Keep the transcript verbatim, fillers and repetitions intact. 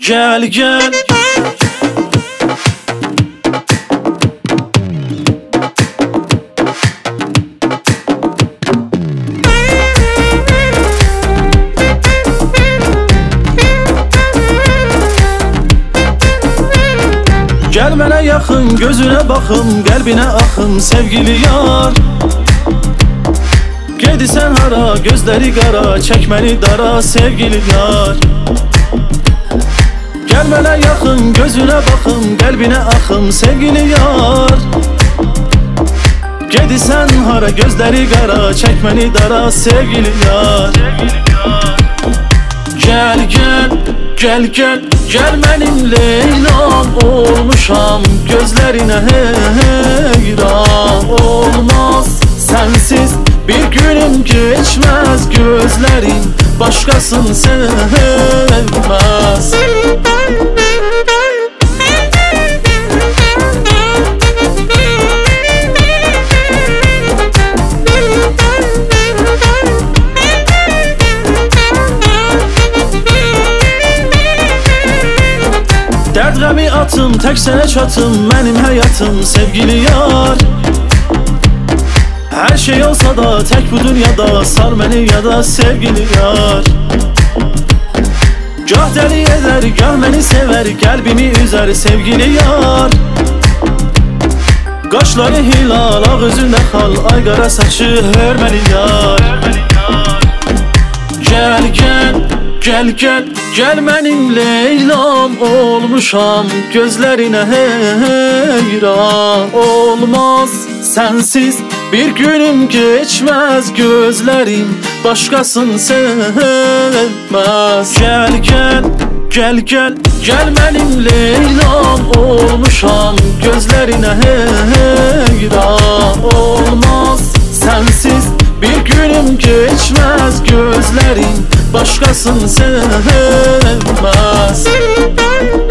Gel gel Gel mənə yaxın, gözünə baxım, qəlbinə axım sevgili yar. Gedirsən hara, gözləri qara, çək məni dara sevgili yar. Gel mənə yaxın, gözünə baxım, qəlbinə axım sevgili yar. Gedirsən hara, gözləri qara, çək məni dara sevgili yar. Gel gel, gel gel, gel mənim Leylam olmuşam, gözlərinə heyran. Olmaz sensiz bir günüm geçmez, gözlerin başkasını sevmez. Dərd qəmi atım, tək sənə çatım, mənim həyatım sevgili yar. Her şey olsa da tek bu dünyada, sar məni yada sevgili yar. Gah dəli edər, gah məni sevər, qəlbimi üzər sevgili yar. Qaşları hilal, ağ üzündə xal, ay qara saçı hörməli yar. Gel gel, gel gel, gel mənim Leylam olmuşam, gözlərinə heyran. Olmaz sensiz bir günüm geçmez, gözlerim başkasını sevmez. Gel gel, gel gel, gel mənim Leylam olmuşam, gözlerine heyran. Olmaz sensiz bir günüm geçmez, gözlerim başkasını sevmez.